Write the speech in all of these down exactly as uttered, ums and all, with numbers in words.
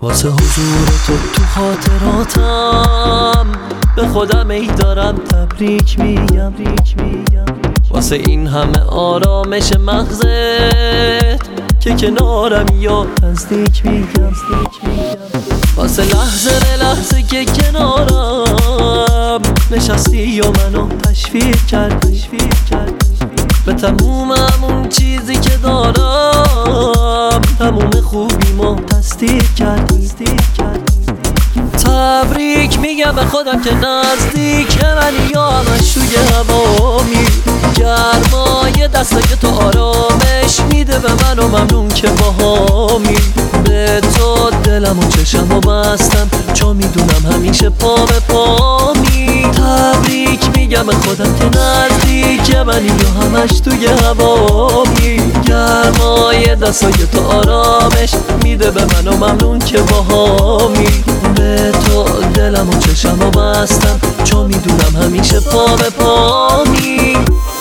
واسه حضور تو تو خاطراتم به خودم ای دارم تبریک میگم. واسه این همه آرامش مغزت که کنارم یا نزدیک میگم. واسه لحظه به لحظه که کنارم نشستی و منو تشویق کردی به تموم همون چیزی که دارم، تموم خوبیمو تصدیق کردی. تبریک میگم به خودم که نزدیک منی یا همش توی هوامی. گرمای دستای تو آرامش میده به من و ممنون که باهامی. به تو دلم و چشم و بستم چون میدونم همیشه پا به پامی. تبریک میگم به خودم که نزدیک منی یا همش توی هوامی. گرمای دستای تو آرامش میده به من و ممنون که باهامی. به تو دلم و چشم و بستم چون میدونم همیشه پا به پامی.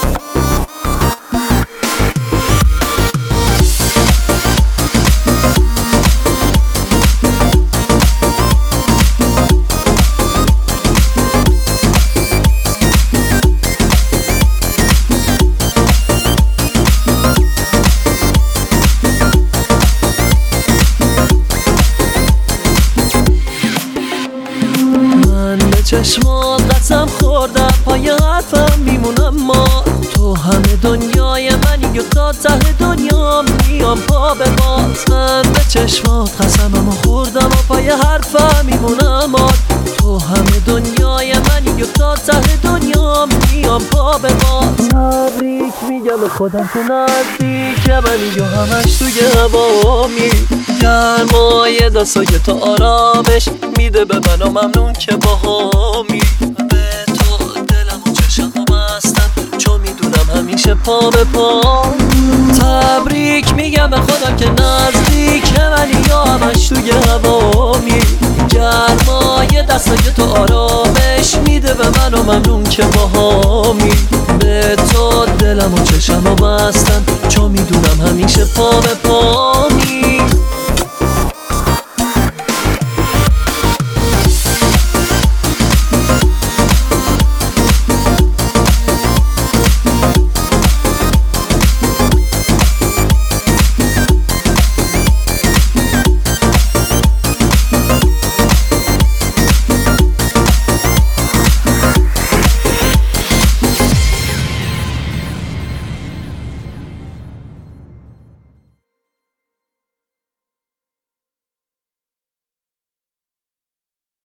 چشمات قسم خوردم پای حرفم میمونم، ما تو همه دنیای منی و تا ته دنیا میام پا به باز. من به چشمات قسمم خوردم و پای حرفم میمونم، ما تو همه دنیای منی و تا ته دنیا میام پا به باز. تبریک میگم به خودم که نزدیک منی و همش توی هوامی. گرمای دستای تو آرامش میده به من و ممنون که باهامی. به تو دلم و چشم و بستم چون میدونم همیشه پا به پا. تبریک میگم به خودم که نزدیک منی یا همش توی هوامی. گرمای دستای تو آرامش میده به من و ممنون که باهامی. به تو دلم و چشم و بستم چون میدونم همیشه پا به پامی.